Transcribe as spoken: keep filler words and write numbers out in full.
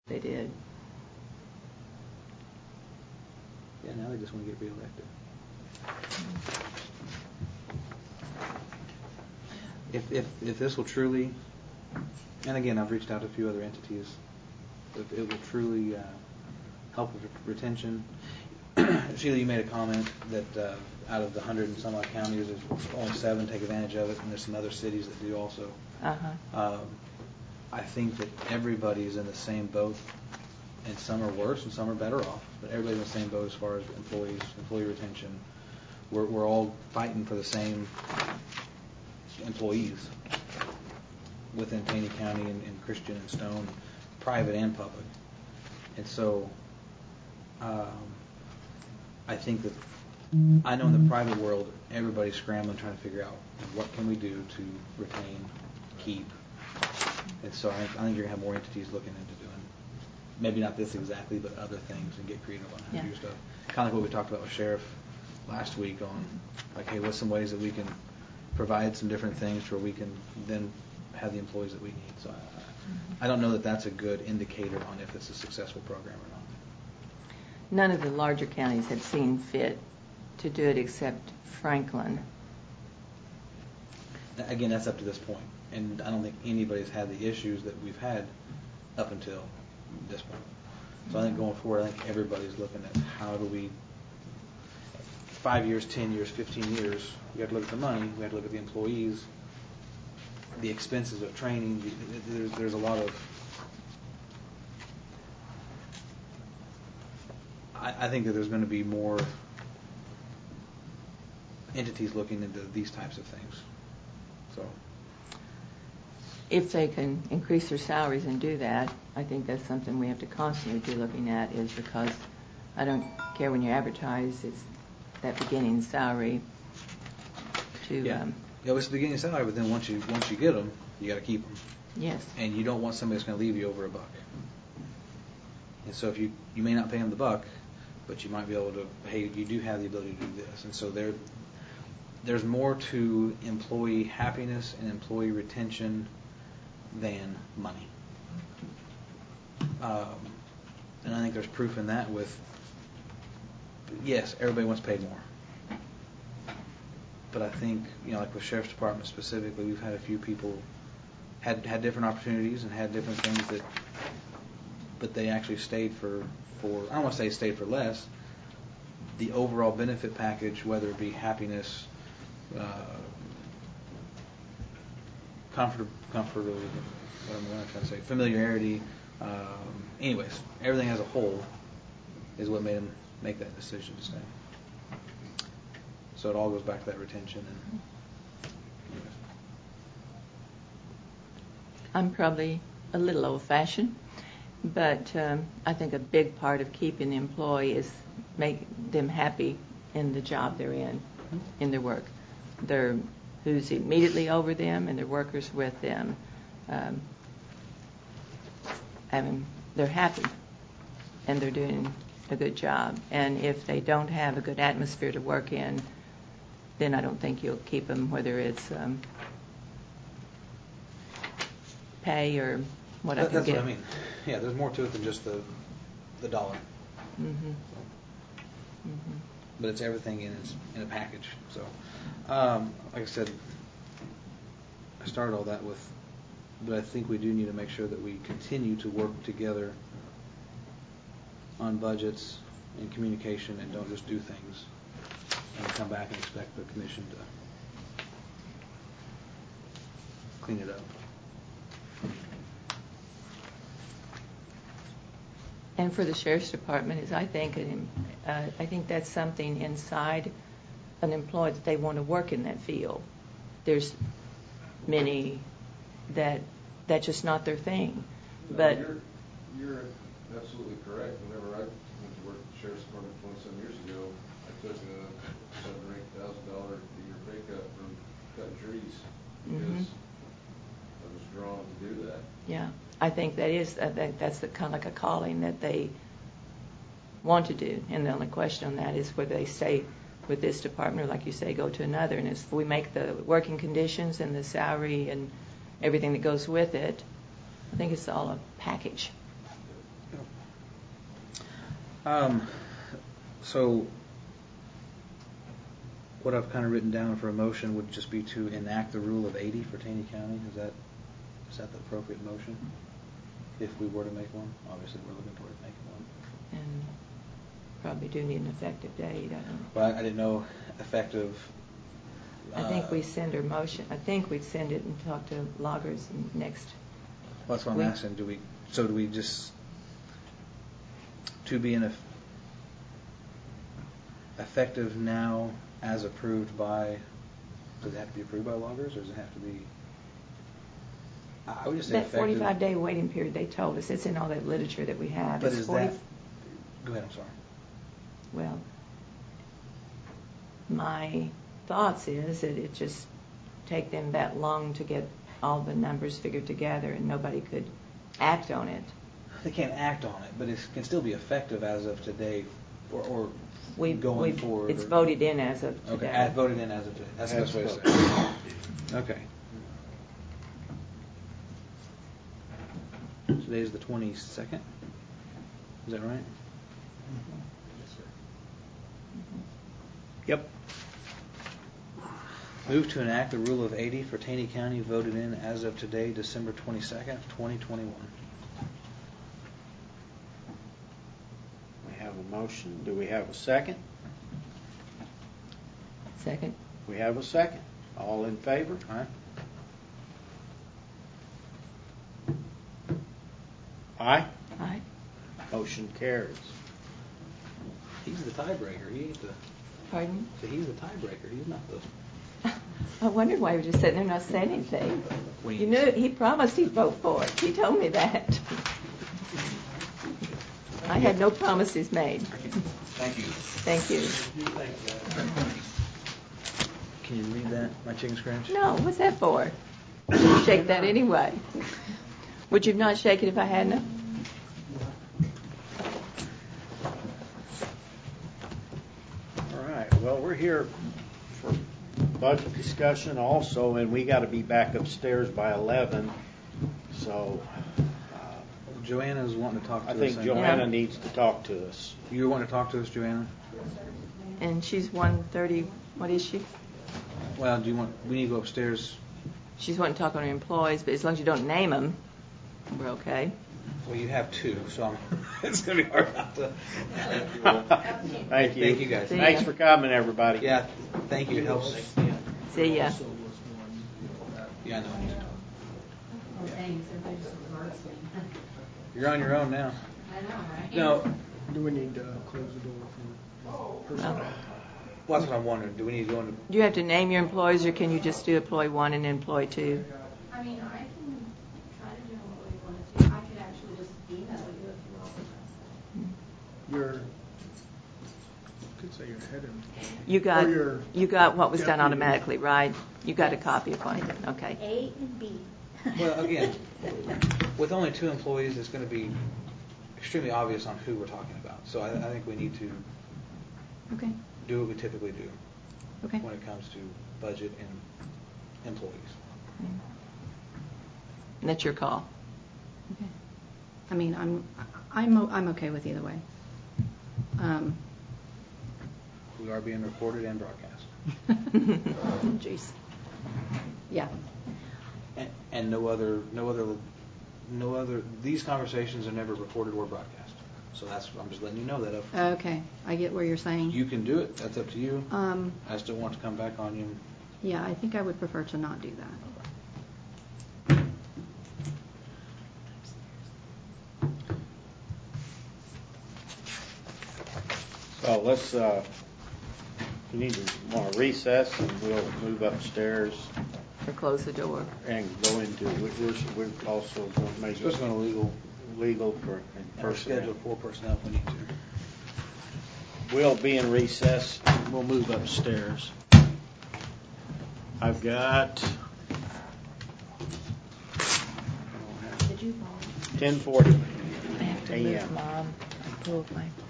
they did. Yeah, now they just want to get reelected. If, if, if this will truly, and again, I've reached out to a few other entities, if it will truly uh, help with retention. Sheila, you made a comment that uh, out of the hundred and some odd counties, there's only seven take advantage of it, and there's some other cities that do also. Uh-huh. Um, I think that everybody's in the same boat, and some are worse and some are better off, but everybody's in the same boat as far as employees, employee retention. We're, we're all fighting for the same employees within Taney County and, and Christian and Stone, private and public. And so um, I think that I know in the private world, everybody's scrambling trying to figure out what can we do to retain, keep. And so I think, I think you're going to have more entities looking into doing, maybe not this exactly, but other things and get creative on how yeah. to do stuff. Kind of like what we talked about with Sheriff last week on, like, hey, what's some ways that we can provide some different things where we can then have the employees that we need. So I, mm-hmm. I don't know that that's a good indicator on if it's a successful program or not. None of the larger counties had seen fit to do it except Franklin. Again, that's up to this point. And I don't think anybody's had the issues that we've had up until this point. So I think going forward, I think everybody's looking at how do we, five years, ten years, fifteen years, we have to look at the money, we have to look at the employees, the expenses of training. There's, there's a lot of, I, I think that there's going to be more entities looking into these types of things. So, if they can increase their salaries and do that, I think that's something we have to constantly be looking at, is because I don't care when you advertise, it's that beginning salary to... Yeah, um, yeah, it's the beginning salary, but then once you once you get them, you got to keep them. Yes. And you don't want somebody that's going to leave you over a buck. And so if you, you may not pay them the buck, but you might be able to, hey, you do have the ability to do this. And so there, there's more to employee happiness and employee retention than money. Um, and I think there's proof in that with, yes, everybody wants paid more. But I think, you know, like with Sheriff's Department specifically, we've had a few people had had different opportunities and had different things that, but they actually stayed for, for I don't want to say stayed for less. The overall benefit package, whether it be happiness, uh, comfort, comfort, or what am I trying to say, familiarity. Um, anyways, everything as a whole is what made them make that decision to stay. So it all goes back to that retention. And anyways. I'm probably a little old-fashioned, but um, I think a big part of keeping the employee is make them happy in the job they're in, in their work. They're who's immediately over them and their workers with them. Um, I mean, they're happy and they're doing a good job. And if they don't have a good atmosphere to work in, then I don't think you'll keep them, whether it's um, pay or what that, I can that's get. That's what I mean. Yeah, there's more to it than just the the dollar. Mm-hmm. So. Mm-hmm. But it's everything in its, in a package. So, um, like I said, I started all that with, but I think we do need to make sure that we continue to work together on budgets and communication, and don't just do things and come back and expect the commission to clean it up. And for the Sheriff's Department, is I think uh, I think that's something inside an employee that they want to work in that field. There's many that that's just not their thing. No, but you're, you're absolutely correct. Whenever I went to work at the Sheriff's Department twenty-seven years ago, I took a seven or eight thousand dollar a year pay cut from cutting trees because mm-hmm. I was drawn to do that. Yeah. I think that is I think that's the kind of like a calling that they want to do, and the only question on that is whether they stay with this department or, like you say, go to another. And if we make the working conditions and the salary and everything that goes with it, I think it's all a package. Um, so what I've kind of written down for a motion would just be to enact the rule of eighty for Taney County. Is that is that the appropriate motion? If we were to make one, obviously we're looking toward making one. And probably do need an effective date. I don't. Well, I, I didn't know effective. I think we uh, send her motion. I think we'd send it and talk to loggers next. Well, that's what I'm week. asking. Do we? So do we just to be in eff- effective now as approved by? Does it have to be approved by loggers, or does it have to be? I would just say That effective. forty-five day waiting period they told us, it's in all that literature that we have. But It's is forty that? Go ahead. I'm sorry. Well, my thoughts is that it just take them that long to get all the numbers figured together, and nobody could act on it. They can't act on it, but it can still be effective as of today, or, or We going we forward. It's or, voted in as of today. Okay, as voted in as of today. That's the As best way to say it. Okay. Today's the twenty-second. Is that right? Yep. Move to enact the rule of eighty for Taney County, voted in as of today, December twenty-second, twenty twenty-one. We have a motion. Do we have a second? Second. We have a second. All in favor? All right. Aye. Aye. Motion carries. He's the tiebreaker. He ain't the. Pardon? So he's the tiebreaker. He's not the. I wondered why he was just sitting there not saying anything. What do You you knew say? he promised he'd vote for it. He told me that. I had no promises made. Thank you. Thank you. Can you read that, my chicken scratch? No, what's that for? You'd shake that anyway. Would you not shake it if I hadn't? All right. Well, we're here for budget discussion also, and we got to be back upstairs by eleven. So uh, Joanna's wanting to talk to I us. think and- Joanna Yeah. needs to talk to us. You want to talk to us, Joanna? And she's one thirty. What is she? Well, do you want? We need to go upstairs. She's wanting to talk on her employees, but as long as you don't name them, we're okay. Well, you have two, so I'm, it's going to be hard not to. Thank you. Thank you, guys. See Thanks ya. for coming, everybody. Yeah, thank you. It helps. See ya. Yeah, I know. Oh, thanks, everybody just regards me. You're on your own now. I know, right? No, Do we need to close the door for personnel? Well, well, that's what I'm wondering. Do we need to go into? do you have to name your employees, or can you just do employee one and employee two? I mean, I can try to do what we want to do. I could actually just email you if you want. Your, you could say your head employee. You got Or your you got what was done deputy. automatically, right? You got a copy of one. Okay. A and B. Well, again, with only two employees, it's going to be extremely obvious on who we're talking about. So I, I think we need to Okay. do what we typically do Okay. when it comes to budget and employees. And that's your call. Okay. I mean, I'm, I'm, o- I'm okay with either way. Um, We are being recorded and broadcast. Jeez. Yeah. And, and no other, no other, no other. These conversations are never recorded or broadcast. So that's. I'm just letting you know that. Up. Okay. I get what you're saying. You can do it. That's up to you. Um, I still want to come back on you. yeah, I think I would prefer to not do that. So let's, uh, we need to want to recess, and we'll move upstairs Or close the door. and go into, we- we're, we're also going to make Supposed to go to legal. legal for and And we're personnel. scheduled for personnel if we need to. We'll be in recess. We'll move upstairs. I've got Did you follow? ten forty I have to a move m Mom. I pulled my